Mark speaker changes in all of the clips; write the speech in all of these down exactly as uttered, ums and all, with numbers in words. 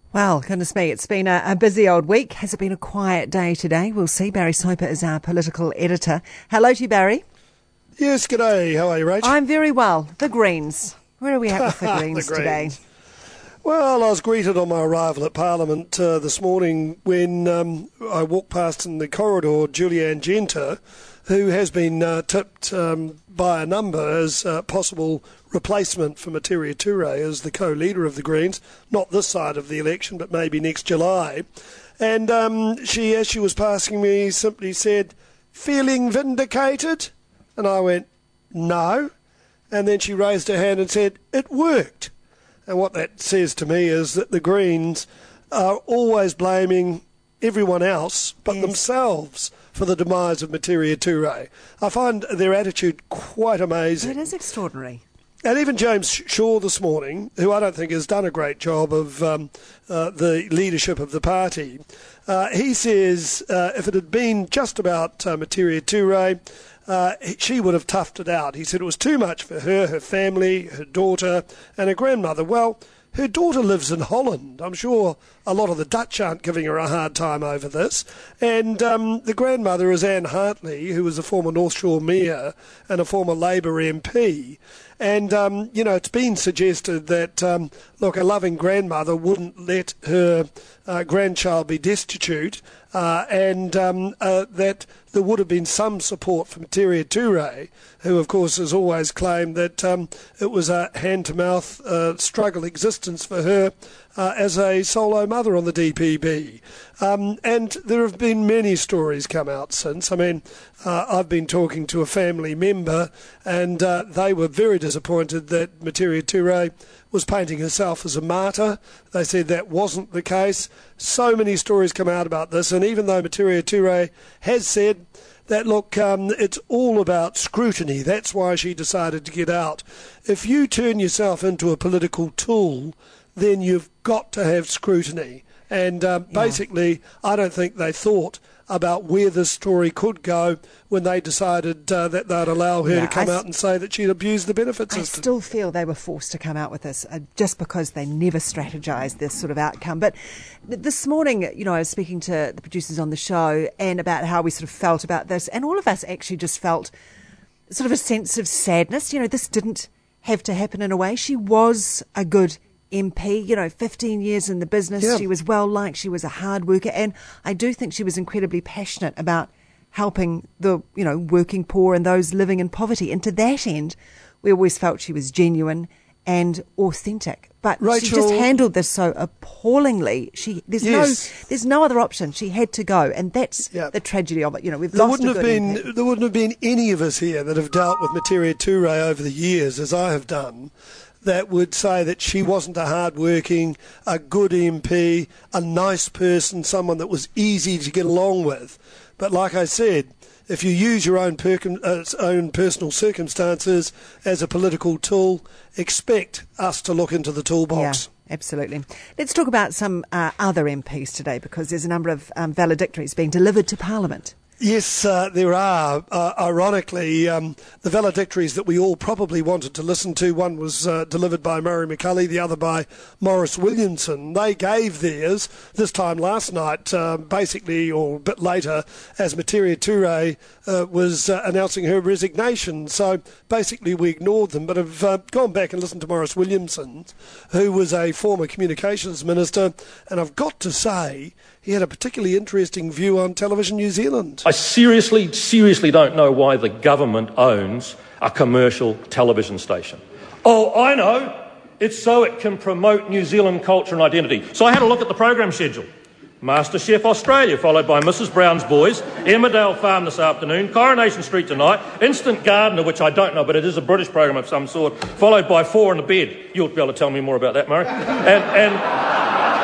Speaker 1: Well, goodness me, it's been a, a busy old week. Has it been a quiet day today? We'll see. Barry Soper is our political editor. Hello to you, Barry.
Speaker 2: Yes, g'day. How are you, Rach?
Speaker 1: I'm very well. The Greens. Where are we at with the Greens,
Speaker 2: the
Speaker 1: today?
Speaker 2: Greens. Well, I was greeted on my arrival at Parliament uh, this morning when um, I walked past in the corridor Julianne Genter, who has been uh, tipped um, by a number as a possible replacement for Materia Ture as the co-leader of the Greens, not this side of the election, but maybe next July. And um, she, as she was passing me, simply said, "Feeling vindicated?" And I went, "No." And then she raised her hand and said, "It worked." And what that says to me is that the Greens are always blaming everyone else but
Speaker 1: yes.
Speaker 2: themselves for the demise of Materia Ture. I find their attitude quite amazing.
Speaker 1: It is extraordinary.
Speaker 2: And even James Shaw this morning, who I don't think has done a great job of um, uh, the leadership of the party, uh, he says uh, if it had been just about uh, Materia Ture, uh, she would have toughed it out. He said it was too much for her, her family, her daughter and her grandmother. Well, her daughter lives in Holland. I'm sure a lot of the Dutch aren't giving her a hard time over this. And um, the grandmother is Anne Hartley, who was a former North Shore mayor and a former Labour M P. And, um, you know, it's been suggested that, um, look, a loving grandmother wouldn't let her uh, grandchild be destitute uh, and um, uh, that there would have been some support for Materia Ture, who, of course, has always claimed that um, it was a hand-to-mouth uh, struggle existence for her uh, as a solo mother on the D P B. Um, and there have been many stories come out since. I mean, uh, I've been talking to a family member and uh, they were very disappointed that Materia Ture was painting herself as a martyr. They said that wasn't the case. So many stories come out about this, and even though Materia Ture has said that, look, um, it's all about scrutiny, that's why she decided to get out. If you turn yourself into a political tool, then you've got to have scrutiny. And uh, yeah. basically, I don't think they thought about where this story could go when they decided uh, that they'd allow her yeah, to come I out and say that she'd abused the benefit system.
Speaker 1: I still feel they were forced to come out with this uh, just because they never strategised this sort of outcome. But this morning, you know, I was speaking to the producers on the show and about how we sort of felt about this, and all of us actually just felt sort of a sense of sadness. You know, this didn't have to happen in a way. She was a good M P, you know, fifteen years in the business. Yeah. She was well liked. She was a hard worker. And I do think she was incredibly passionate about helping the, you know, working poor and those living in poverty. And to that end, we always felt she was genuine and authentic. But Rachel, she just handled this so appallingly. She there's
Speaker 2: yes.
Speaker 1: no there's no other option. She had to go, and that's yeah. the tragedy of it. You know, we've
Speaker 2: there
Speaker 1: lost
Speaker 2: wouldn't
Speaker 1: a
Speaker 2: have
Speaker 1: good
Speaker 2: been
Speaker 1: M P.
Speaker 2: There wouldn't have been any of us here that have dealt with Materia Ture over the years, as I have done, that would say that she wasn't a hard-working, a good M P, a nice person, someone that was easy to get along with. But like I said, if you use your own, per- uh, own personal circumstances as a political tool, expect us to look into the toolbox.
Speaker 1: Yeah, absolutely. Let's talk about some uh, other M Ps today, because there's a number of um, valedictories being delivered to Parliament.
Speaker 2: Yes, uh, there are. Uh, ironically, um, the valedictories that we all probably wanted to listen to, one was uh, delivered by Murray McCully, the other by Maurice Williamson. They gave theirs this time last night, uh, basically, or a bit later, as Materia Ture uh, was uh, announcing her resignation. So basically we ignored them, but have uh, gone back and listened to Maurice Williamson, who was a former communications minister, and I've got to say, he had a particularly interesting view on Television New Zealand.
Speaker 3: I seriously, seriously don't know why the government owns a commercial television station. Oh, I know. It's so it can promote New Zealand culture and identity. So I had a look at the program schedule. MasterChef Australia, followed by Missus Brown's Boys, Emmerdale Farm this afternoon, Coronation Street tonight, Instant Gardener, which I don't know, but it is a British program of some sort, followed by Four in the Bed. You'll be able to tell me more about that, Murray. And... and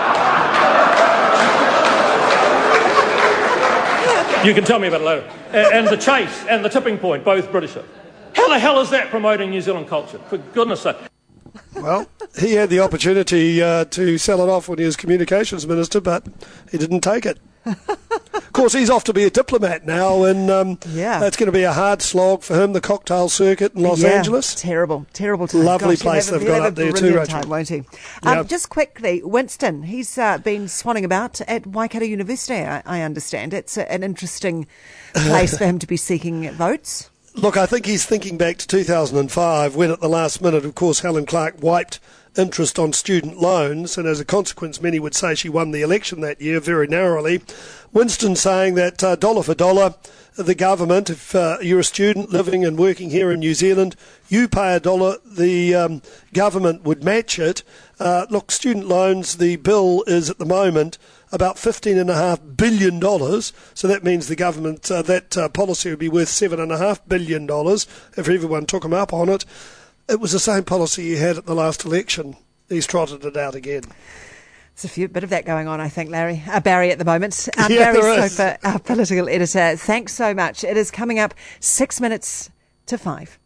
Speaker 3: You can tell me about it later. And, and The Chase and The Tipping Point, both British. How the hell is that promoting New Zealand culture? For goodness sake.
Speaker 2: Well, he had the opportunity uh, to sell it off when he was communications minister, but he didn't take it. course, he's off to be a diplomat now, and um,
Speaker 1: yeah.
Speaker 2: it's going to be a hard slog for him, the cocktail circuit in Los
Speaker 1: yeah,
Speaker 2: Angeles.
Speaker 1: Terrible, terrible time.
Speaker 2: Lovely
Speaker 1: Gosh,
Speaker 2: place
Speaker 1: have,
Speaker 2: they've got up there too, Rachel.
Speaker 1: Time, won't he?
Speaker 2: Yeah.
Speaker 1: Um, just quickly, Winston, he's uh, been swanning about at Waikato University, I, I understand. It's a, an interesting place for him to be seeking votes.
Speaker 2: Look, I think he's thinking back to two thousand five when at the last minute, of course, Helen Clark wiped interest on student loans, and as a consequence, many would say she won the election that year very narrowly. Winston saying that uh, dollar for dollar, the government, if uh, you're a student living and working here in New Zealand, you pay a dollar, the um, government would match it. Uh, look, student loans, the bill is at the moment about fifteen point five billion dollars, so that means the government, uh, that uh, policy would be worth seven point five billion dollars if everyone took him up on it. It was the same policy he had at the last election. He's trotted it out again.
Speaker 1: There's a few bit of that going on, I think, Larry. Uh, Barry at the moment. Um,
Speaker 2: yeah,
Speaker 1: Barry Soper, our political editor. Thanks so much. It is coming up six minutes to five.